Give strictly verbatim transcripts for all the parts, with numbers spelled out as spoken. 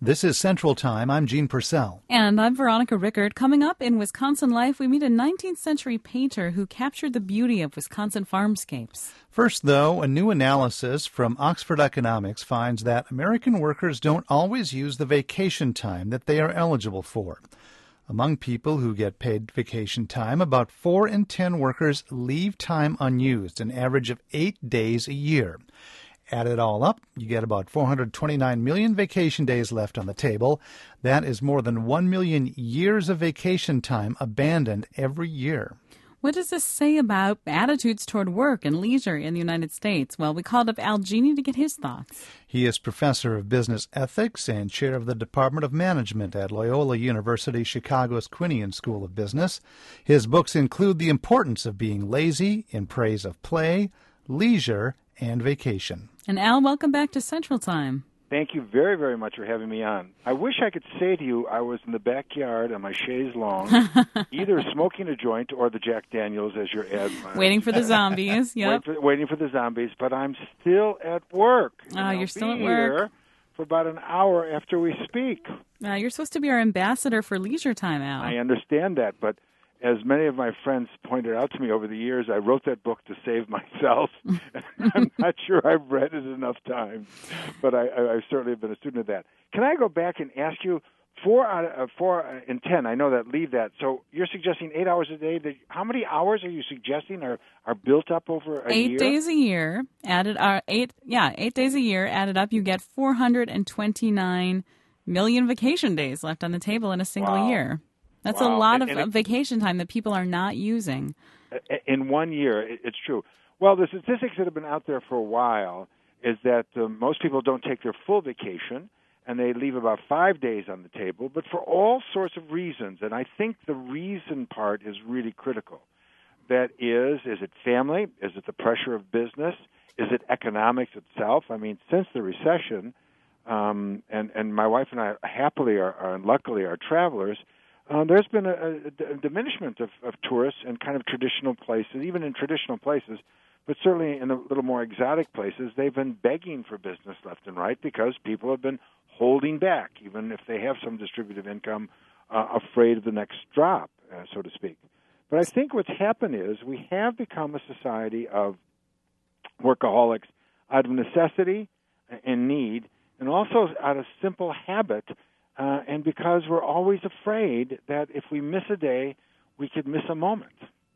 This is Central Time. I'm Gene Purcell. And I'm Veronica Rickard. Coming up in Wisconsin Life, we meet a nineteenth century painter who captured the beauty of Wisconsin farmscapes. First, though, a new analysis from Oxford Economics finds that American workers don't always use the vacation time that they are eligible for. Among people who get paid vacation time, about four in ten workers leave time unused, an average of eight days a year. Add it all up, you get about four hundred twenty-nine million vacation days left on the table. That is more than one million years of vacation time abandoned every year. What does this say about attitudes toward work and leisure in the United States? Well, we called up Al Genie to get his thoughts. He is professor of business ethics and chair of the Department of Management at Loyola University Chicago's Quinion School of Business. His books include The Importance of Being Lazy, In Praise of Play, Leisure, and Vacation. And Al, welcome back to Central Time. Thank you very, very much for having me on. I wish I could say to you I was in the backyard on my chaise longue, either smoking a joint or the Jack Daniels, as your ad. Waiting for the zombies, yep. Wait for, waiting for the zombies, but I'm still at work. Oh, you're still at here work. For about an hour after we speak. Uh, you're supposed to be our ambassador for leisure time, Al. I understand that, but as many of my friends pointed out to me over the years, I wrote that book to save myself. I'm not sure I've read it enough times, but I, I, I certainly have been a student of that. Can I go back and ask you, four out of uh, four in ten, I know that, leave that. So you're suggesting eight hours a day. That, how many hours are you suggesting are, are built up over a eight year? Eight days a year. Added, uh, eight, yeah, eight days a year. Added up, you get four hundred twenty-nine million vacation days left on the table in a single wow. year. That's wow. a lot and, of and it, vacation time that people are not using. In one year, it's true. Well, the statistics that have been out there for a while is that uh, most people don't take their full vacation, and they leave about five days on the table, but for all sorts of reasons. And I think the reason part is really critical. That is, is it family? Is it the pressure of business? Is it economics itself? I mean, since the recession, um, and, and my wife and I happily are, are and luckily are travelers, Uh, there's been a, a, a diminishment of, of tourists in kind of traditional places, even in traditional places, but certainly in a little more exotic places, they've been begging for business left and right because people have been holding back, even if they have some distributive income, uh, afraid of the next drop, uh, so to speak. But I think what's happened is we have become a society of workaholics out of necessity and need, and also out of simple habit. Uh, and because we're always afraid that if we miss a day, we could miss a moment.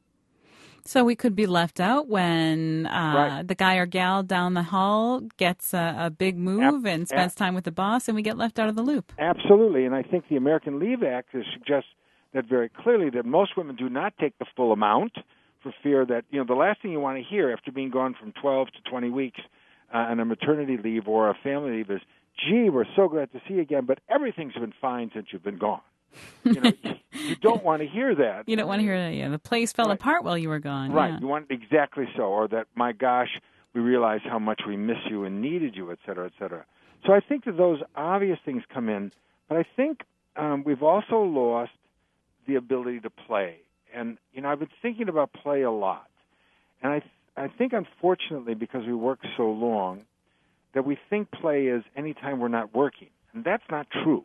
So we could be left out when uh, right. the guy or gal down the hall gets a, a big move Ab- and spends ab- time with the boss, and we get left out of the loop. Absolutely. And I think the American Leave Act suggests that very clearly, that most women do not take the full amount for fear that, you know, the last thing you want to hear after being gone from twelve to twenty weeks uh, on a maternity leave or a family leave is, gee, we're so glad to see you again, but everything's been fine since you've been gone. You know, you, you don't want to hear that. You don't want to hear that. Yeah, the place fell right. apart while you were gone. Right. Yeah. You want exactly so, or that, my gosh, we realize how much we miss you and needed you, et cetera, et cetera. So I think that those obvious things come in, but I think um, we've also lost the ability to play. And, you know, I've been thinking about play a lot. And I, th- I think, unfortunately, because we work so long, that we think play is any time we're not working. And that's not true.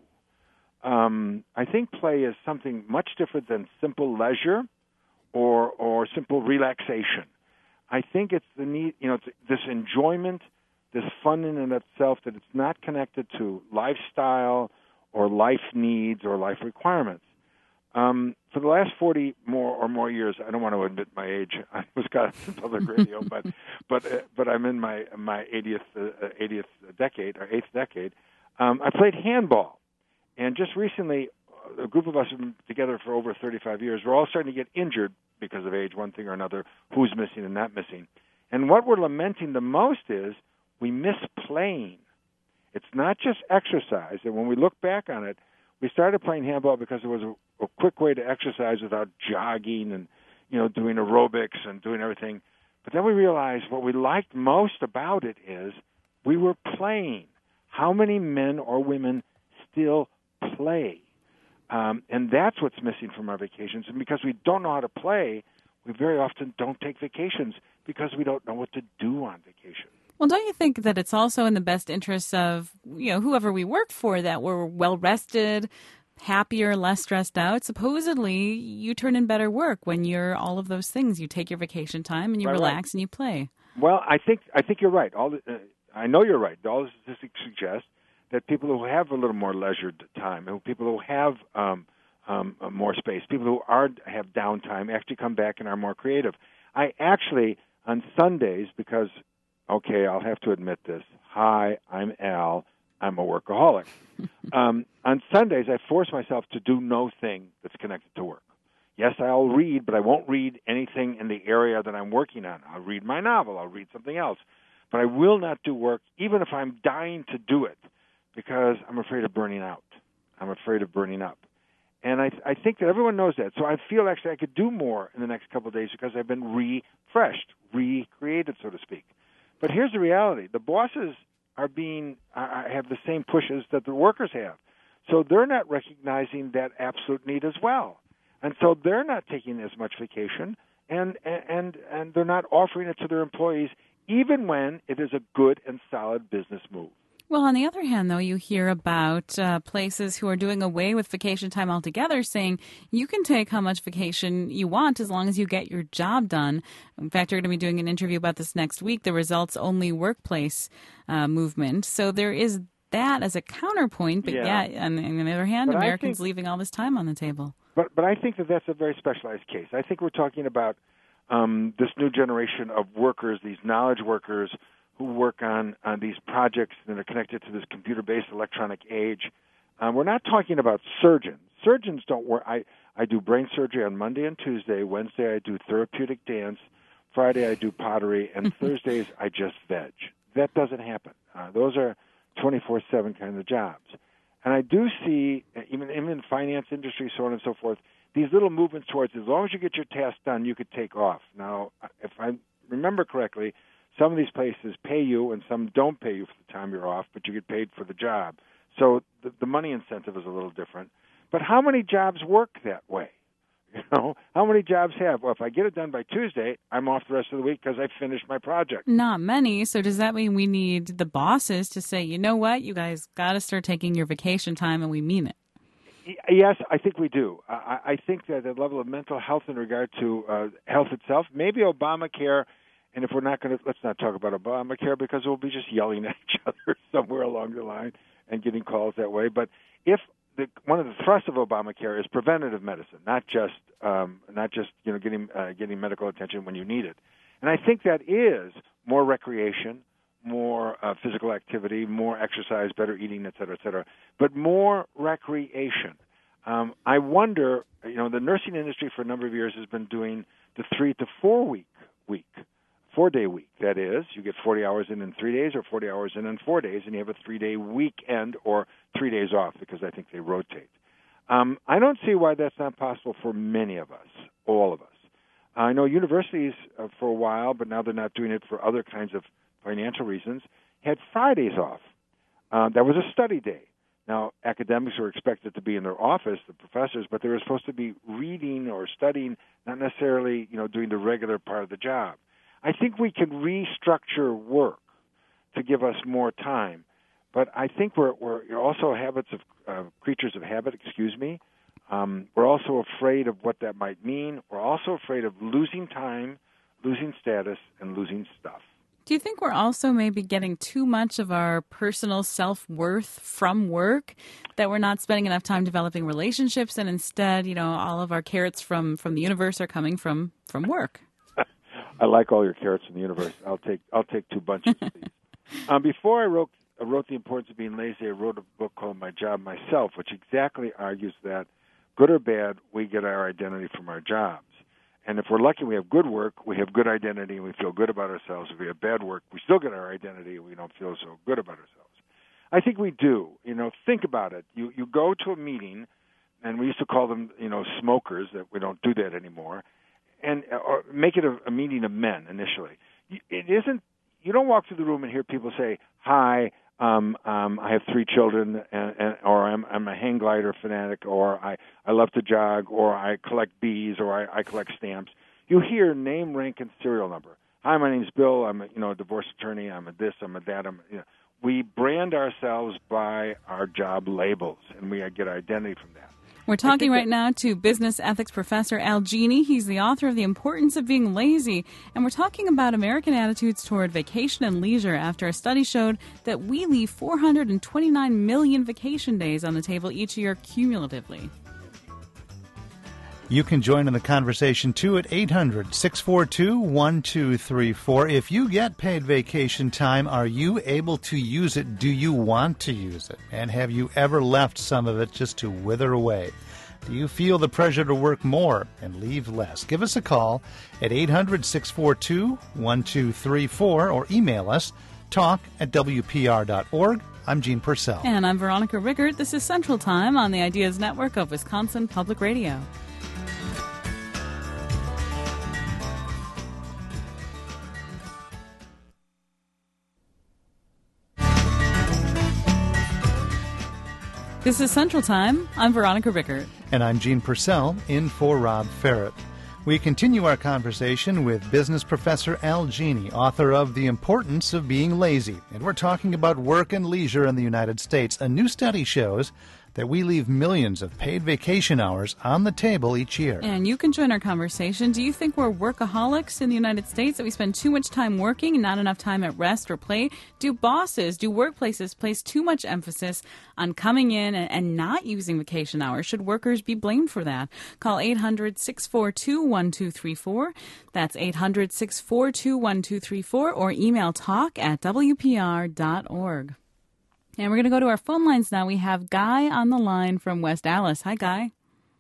Um, I think play is something much different than simple leisure or or simple relaxation. I think it's the need, you know, it's this enjoyment, this fun in and of itself, that it's not connected to lifestyle or life needs or life requirements. Um, for the last forty more or more years, I don't want to admit my age. I was got on public radio, but but uh, but I'm in my my eightieth uh, eightieth decade or eighth decade. Um, I played handball, and just recently, a group of us have been together for over thirty-five years. We're all starting to get injured because of age, one thing or another. Who's missing and not missing? And what we're lamenting the most is we miss playing. It's not just exercise, and when we look back on it, we started playing handball because it was a, a quick way to exercise without jogging and, you know, doing aerobics and doing everything. But then we realized what we liked most about it is we were playing. How many men or women still play? Um, and that's what's missing from our vacations. And because we don't know how to play, we very often don't take vacations because we don't know what to do on vacation. Well, don't you think that it's also in the best interest of, you know, whoever we work for that we're well rested, happier, less stressed out? Supposedly, you turn in better work when you're all of those things. You take your vacation time and you Right, relax right. and you play. Well, I think I think you're right. All the, uh, I know you're right. All the statistics suggest that people who have a little more leisure time, and people who have um, um, uh, more space, people who are have downtime, actually come back and are more creative. I actually on Sundays, because okay, I'll have to admit this. Hi, I'm Al. I'm a workaholic. um, on Sundays, I force myself to do no thing that's connected to work. Yes, I'll read, but I won't read anything in the area that I'm working on. I'll read my novel. I'll read something else. But I will not do work, even if I'm dying to do it, because I'm afraid of burning out. I'm afraid of burning up. And I, I think that everyone knows that. So I feel actually I could do more in the next couple of days because I've been refreshed, recreated, so to speak. But here's the reality. The bosses are being uh, have the same pushes that the workers have. So they're not recognizing that absolute need as well. And so they're not taking as much vacation, and, and, and they're not offering it to their employees, even when it is a good and solid business move. Well, on the other hand, though, you hear about uh, places who are doing away with vacation time altogether, saying you can take how much vacation you want as long as you get your job done. In fact, you're going to be doing an interview about this next week, the results-only workplace uh, movement. So there is that as a counterpoint, but Yeah. yeah, on, on the other hand, But I Americans think- leaving all this time on the table. But but I think that that's a very specialized case. I think we're talking about um, this new generation of workers, these knowledge workers who work on, on these projects that are connected to this computer-based electronic age. Um, we're not talking about surgeons. Surgeons don't work. I, I do brain surgery on Monday and Tuesday. Wednesday I do therapeutic dance. Friday I do pottery. And Thursdays I just veg. That doesn't happen. Uh, those are twenty-four seven kind of jobs. And I do see, even, even in the finance industry, so on and so forth, these little movements towards as long as you get your task done, you could take off. Now, if I remember correctly, some of these places pay you and some don't pay you for the time you're off, but you get paid for the job. So the, the money incentive is a little different. But how many jobs work that way? You know, how many jobs have? Well, if I get it done by Tuesday, I'm off the rest of the week because I finished my project. Not many. So does that mean we need the bosses to say, you know what, you guys got to start taking your vacation time, and we mean it? Yes, I think we do. I, I think that the level of mental health in regard to uh, health itself, maybe Obamacare, and if we're not going to, let's not talk about Obamacare because we'll be just yelling at each other somewhere along the line and getting calls that way. But if the, one of the thrusts of Obamacare is preventative medicine, not just um, not just you know getting uh, getting medical attention when you need it, and I think that is more recreation, more uh, physical activity, more exercise, better eating, et cetera, et cetera, but more recreation. Um, I wonder, you know, the nursing industry for a number of years has been doing the three to four week week, four day week. That is, you get forty hours in in three days or forty hours in in four days, and you have a three day weekend or three days off because I think they rotate. Um, I don't see why that's not possible for many of us, all of us. I know universities uh, for a while, but now they're not doing it for other kinds of financial reasons, had Fridays off. Uh, that was a study day. Now, academics were expected to be in their office, the professors, but they were supposed to be reading or studying, not necessarily, you know, doing the regular part of the job. I think we can restructure work to give us more time, but I think we're, we're also habits of uh, creatures of habit. Excuse me. Um, we're also afraid of what that might mean. We're also afraid of losing time, losing status, and losing stuff. Do you think we're also maybe getting too much of our personal self-worth from work, that we're not spending enough time developing relationships, and instead, you know, all of our carrots from, from the universe are coming from, from work? I like all your carrots from the universe. I'll take I'll take two bunches of these. Um, before I wrote I wrote The Importance of Being Lazy, I wrote a book called My Job, Myself, which exactly argues that, good or bad, we get our identity from our jobs. And if we're lucky, we have good work, we have good identity, and we feel good about ourselves. If we have bad work, we still get our identity, and we don't feel so good about ourselves. I think we do. You know, think about it. You you go to a meeting, and we used to call them, you know, smokers. That we don't do that anymore, and or make it a, a meeting of men initially. It isn't. You don't walk through the room and hear people say, "Hi, um, um, I have three children," and, and, or I'm, I'm a hang glider fanatic, or I, I love to jog, or I collect bees, or I, I collect stamps. You hear name, rank, and serial number. hi, my name's Bill. I'm a, you know, a divorce attorney. I'm a this, I'm a that. I'm a, you know. We brand ourselves by our job labels, and we get our identity from that. We're talking right now to business ethics professor Al Genie. He's the author of The Importance of Being Lazy, and we're talking about American attitudes toward vacation and leisure after a study showed that we leave four hundred twenty-nine million vacation days on the table each year cumulatively. You can join in the conversation, too, at eight hundred, six four two, one two three four. If you get paid vacation time, are you able to use it? Do you want to use it? And have you ever left some of it just to wither away? Do you feel the pressure to work more and leave less? Give us a call at eight hundred, six four two, one two three four or email us, talk at W P R dot org. I'm Gene Purcell. And I'm Veronica Rickert. This is Central Time on the Ideas Network of Wisconsin Public Radio. This is Central Time. I'm Veronica Rickert. And I'm Gene Purcell, in for Rob Ferret. We continue our conversation with business professor Al Genie, author of The Importance of Being Lazy. And we're talking about work and leisure in the United States. A new study shows that we leave millions of paid vacation hours on the table each year. And you can join our conversation. Do you think we're workaholics in the United States, that we spend too much time working and not enough time at rest or play? Do bosses, do workplaces place too much emphasis on coming in and, and not using vacation hours? Should workers be blamed for that? Call eight hundred, six four two, one two three four. That's eight hundred, six four two, one two three four, or email talk at W P R dot org. And we're going to go to our phone lines now. We have Guy on the line from West Allis. Hi, Guy.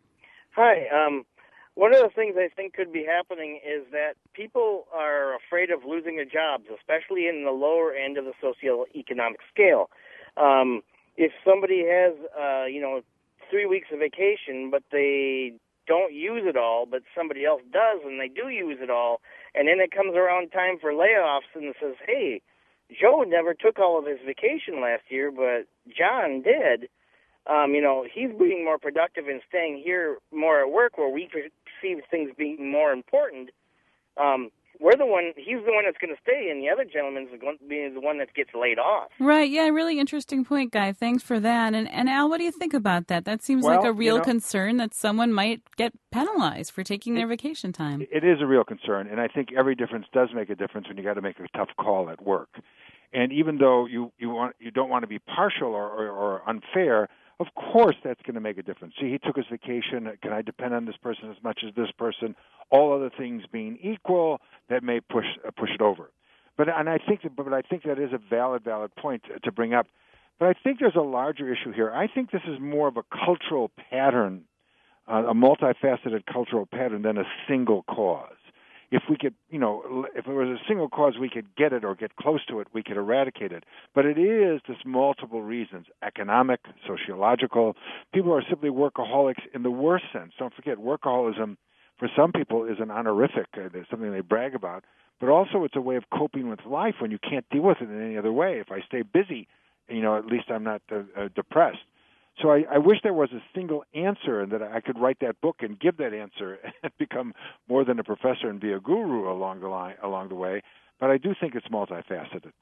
Hi. Um, one of the things I think could be happening is that people are afraid of losing their jobs, especially in the lower end of the socioeconomic scale. Um, if somebody has, uh, you know, three weeks of vacation, but they don't use it all, but somebody else does, and they do use it all, and then it comes around time for layoffs and it says, hey, Joe never took all of his vacation last year, but John did. Um, you know, he's being more productive and staying here more at work where we perceive things being more important. Um, we're the one, he's the one that's going to stay, and the other gentleman's going to be the one that gets laid off. Right, yeah, really interesting point, Guy. Thanks for that. And, and Al, what do you think about that? That seems well, like a real you know, concern that someone might get penalized for taking their vacation time. It is a real concern, and I think every difference does make a difference when you got to make a tough call at work. And even though you you want you don't want to be partial or, or, or unfair, of course that's going to make a difference. See, he took his vacation. Can I depend on this person as much as this person? All other things being equal, that may push uh, push it over. But and I think that, but I think that is a valid valid point to, to bring up. But I think there's a larger issue here. I think this is more of a cultural pattern, uh, a multifaceted cultural pattern than a single cause. If we could, you know, if it was a single cause, we could get it or get close to it, we could eradicate it. But it is this multiple reasons, economic, sociological. People are simply workaholics in the worst sense. Don't forget, workaholism for some people is an honorific, uh, there's something they brag about, but also it's a way of coping with life when you can't deal with it in any other way. If I stay busy, you know, at least I'm not uh, uh, depressed. So I, I wish there was a single answer and that I could write that book and give that answer and become more than a professor and be a guru along the line, along the way. But I do think it's multifaceted.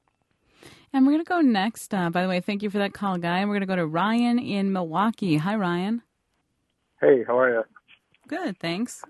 And we're going to go next. Uh, by the way, thank you for that call, Guy. And we're going to go to Ryan in Milwaukee. Hi, Ryan. Hey, how are you? Good, thanks.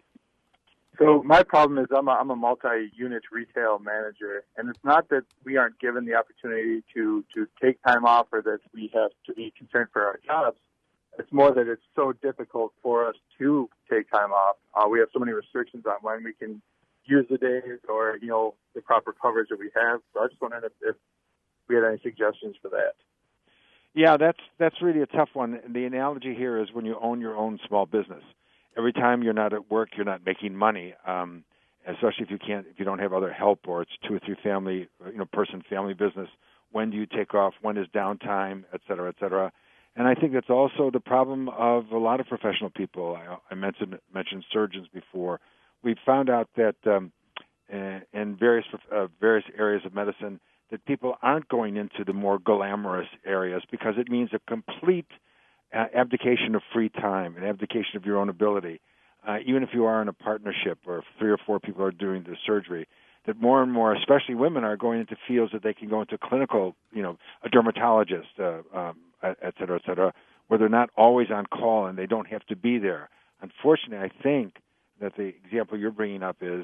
So my problem is I'm a, I'm a multi-unit retail manager, and it's not that we aren't given the opportunity to, to take time off or that we have to be concerned for our jobs. It's more that it's so difficult for us to take time off. Uh, we have so many restrictions on when we can use the days or, you know, the proper coverage that we have. So I just wondered if, if we had any suggestions for that. Yeah, that's that's really a tough one. The analogy here is when you own your own small business. Every time you're not at work, you're not making money, um, especially if you can't, if you don't have other help or it's two or three family, you know, person family business. When do you take off? When is downtime, et cetera, et cetera? And I think that's also the problem of a lot of professional people. I, I mentioned mentioned surgeons before. We've found out that um, in various uh, various areas of medicine that people aren't going into the more glamorous areas because it means a complete Uh, abdication of free time, an abdication of your own ability. Uh, even if you are in a partnership or if three or four people are doing the surgery, that more and more, especially women, are going into fields that they can go into clinical, you know, a dermatologist, uh, um, et cetera, et cetera, where they're not always on call and they don't have to be there. Unfortunately, I think that the example you're bringing up is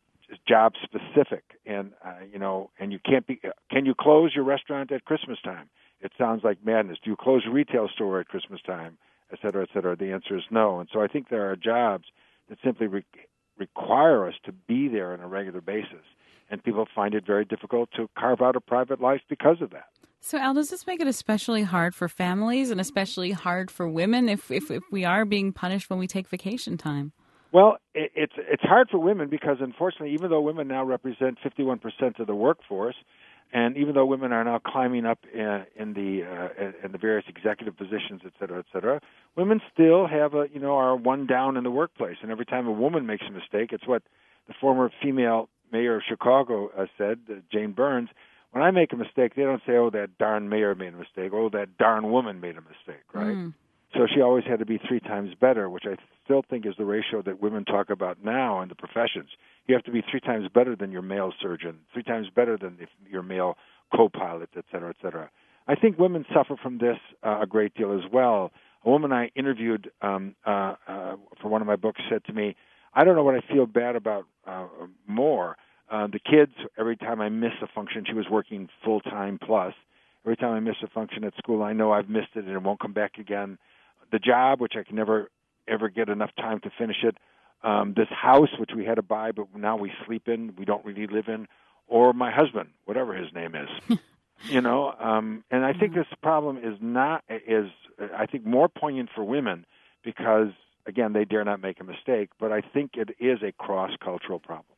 job specific, and uh, you know, and you can't be. Can you close your restaurant at Christmas time? It sounds like madness. Do you close a retail store at Christmas time, et cetera, et cetera? The answer is no. And so I think there are jobs that simply re- require us to be there on a regular basis, and people find it very difficult to carve out a private life because of that. So, Al, does this make it especially hard for families and especially hard for women if if, if we are being punished when we take vacation time? Well, it, it's it's hard for women because, unfortunately, even though women now represent fifty-one percent of the workforce, and even though women are now climbing up in, in the uh, in the various executive positions, et cetera, et cetera, women still have a you know are one down in the workplace. And every time a woman makes a mistake, it's what the former female mayor of Chicago uh, said, uh, Jane Burns. When I make a mistake, they don't say, "Oh, that darn mayor made a mistake." "Oh, that darn woman made a mistake." Right? Mm. So she always had to be three times better, which I still think is the ratio that women talk about now in the professions. You have to be three times better than your male surgeon, three times better than your male co-pilot, et cetera, et cetera. I think women suffer from this uh, a great deal as well. A woman I interviewed um, uh, uh, for one of my books said to me, "I don't know what I feel bad about uh, more. Uh, the kids, every time I miss a function," she was working full-time plus, "every time I miss a function at school, I know I've missed it and it won't come back again. The job, which I can never, ever get enough time to finish it. Um, this house, which we had to buy, but now we sleep in, we don't really live in. Or my husband, whatever his name is." you know, um, and I think this problem is not, is, I think, more poignant for women because, again, they dare not make a mistake, but I think it is a cross-cultural problem.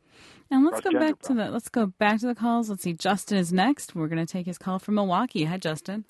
And let's go back to the let's go back to the calls. Let's see. Justin is next. We're going to take his call from Milwaukee. Hi, Justin.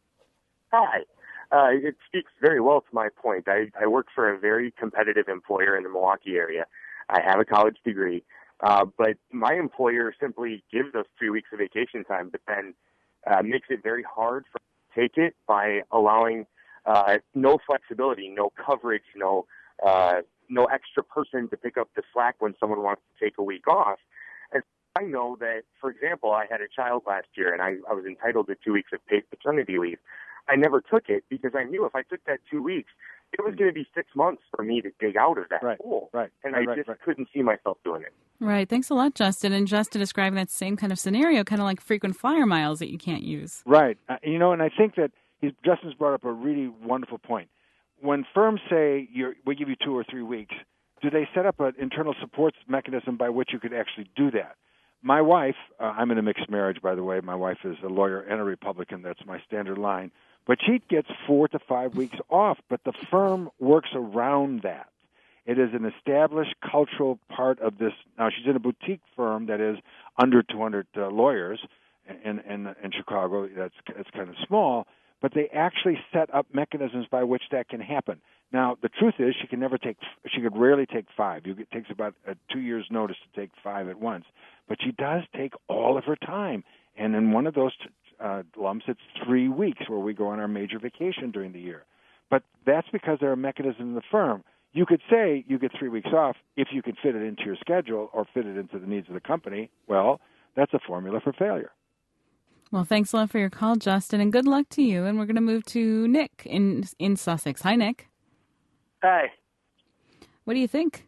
Hi. Uh, it speaks very well to my point. I, I work for a very competitive employer in the Milwaukee area. I have a college degree, uh, but my employer simply gives us three weeks of vacation time, but then uh, makes it very hard for us to take it by allowing uh, no flexibility, no coverage, no uh, no extra person to pick up the slack when someone wants to take a week off. And I know that, for example, I had a child last year, and I, I was entitled to two weeks of paid paternity leave. I never took it because I knew if I took that two weeks, it was going to be six months for me to dig out of that right, hole. Right, and right, I right, just right. couldn't see myself doing it. Right. Thanks a lot, Justin. And Justin describing that same kind of scenario, kind of like frequent flyer miles that you can't use. Right. Uh, you know, and I think that he's, Justin's brought up a really wonderful point. When firms say you're, we give you two or three weeks, do they set up an internal support mechanism by which you could actually do that? My wife, uh, I'm in a mixed marriage, by the way. My wife is a lawyer and a Republican. That's my standard line. But she gets four to five weeks off, but the firm works around that. It is an established cultural part of this. Now, she's in a boutique firm that is under two hundred uh, lawyers in, in, in Chicago. That's, that's kind of small, but they actually set up mechanisms by which that can happen. Now, the truth is she can never take, she could rarely take five. It takes about a two years' notice to take five at once. But she does take all of her time. And in one of those uh, lumps, it's three weeks where we go on our major vacation during the year. But that's because there are mechanisms in the firm. You could say you get three weeks off if you can fit it into your schedule or fit it into the needs of the company. Well, that's a formula for failure. Well, thanks a lot for your call, Justin, and good luck to you. And we're going to move to Nick in in Sussex. Hi, Nick. Hi. What do you think?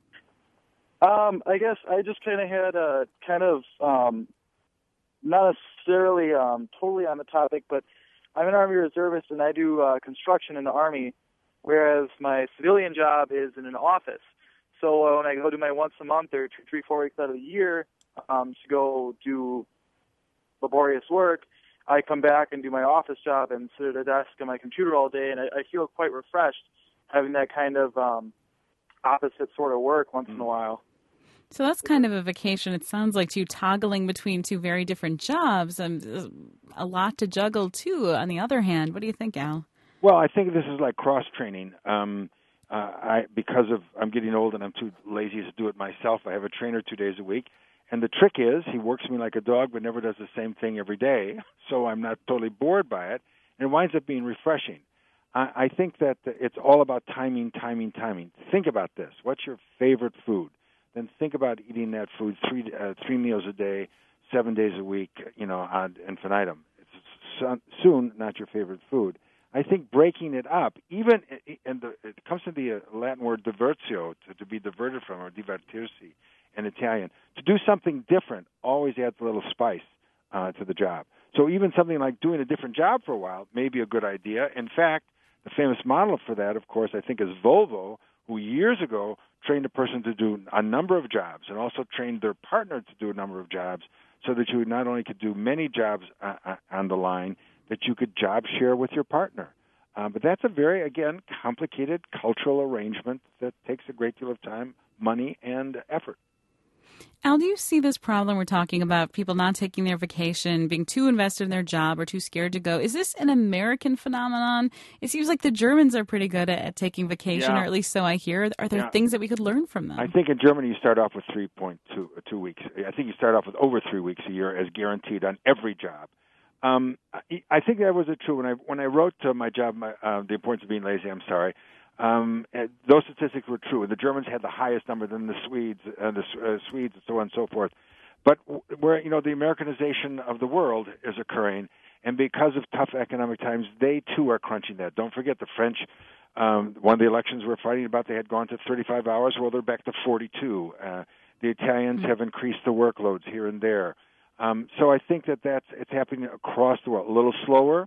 Um, I guess I just kind of had a kind of um, not necessarily um, totally on the topic, but I'm an Army reservist and I do uh, construction in the Army, whereas my civilian job is in an office. So uh, when I go do my once a month or two, three, four weeks out of the year um, to go do laborious work, I come back and do my office job and sit at a desk on my computer all day, and I, I feel quite refreshed having that kind of um, opposite sort of work once mm. in a while. So that's kind of a vacation. It sounds like to you toggling between two very different jobs and a lot to juggle, too, on the other hand. What do you think, Al? Well, I think this is like cross-training. Um, uh, I because of I'm getting old and I'm too lazy to do it myself, I have a trainer two days a week. And the trick is he works me like a dog but never does the same thing every day, so I'm not totally bored by it. And it winds up being refreshing. I, I think that it's all about timing, timing, timing. Think about this. What's your favorite food? then think about eating that food three uh, three meals a day, seven days a week, you know, ad infinitum. It's soon not your favorite food. I think breaking it up, even, and the, it comes from the Latin word divertio, to, to be diverted from, or divertirsi in Italian. To do something different always adds a little spice uh, to the job. So even something like doing a different job for a while may be a good idea. In fact, the famous model for that, of course, I think is Volvo, who years ago trained a person to do a number of jobs and also trained their partner to do a number of jobs so that you not only could do many jobs uh, on the line, that you could job share with your partner. Uh, but that's a very, again, complicated cultural arrangement that takes a great deal of time, money, and effort. Al, do you see this problem we're talking about, people not taking their vacation, being too invested in their job or too scared to go? Is this an American phenomenon? It seems like the Germans are pretty good at, at taking vacation, yeah. or at least so I hear. Are there yeah. things that we could learn from them? I think in Germany you start off with three point two uh, two weeks. I think you start off with over three weeks a year as guaranteed on every job. Um, I, I think that was a true when I when I wrote to my job, my, uh, The Importance of Being Lazy. I'm sorry. Um, those statistics were true. The Germans had the highest number than the Swedes, uh, the uh, Swedes, and so on and so forth. But where, you know, the Americanization of the world is occurring, and because of tough economic times, they too are crunching that. Don't forget the French. Um, one of the elections we're fighting about, they had gone to thirty-five hours. Well, they're back to forty-two. Uh, the Italians have increased the workloads here and there. Um, so I think that that's it's happening across the world, a little slower,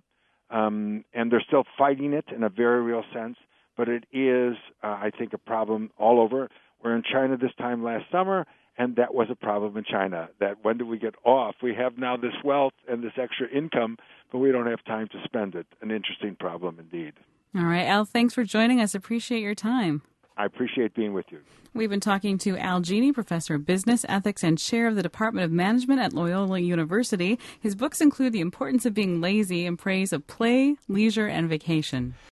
um, and they're still fighting it in a very real sense. But it is, uh, I think, a problem all over. We're in China this time last summer, and that was a problem in China. That when do we get off? We have now this wealth and this extra income, but we don't have time to spend it. An interesting problem indeed. All right, Al, thanks for joining us. Appreciate your time. I appreciate being with you. We've been talking to Al Genie, professor of business ethics and chair of the Department of Management at Loyola University. His books include The Importance of Being Lazy and praise of play, leisure, and vacation.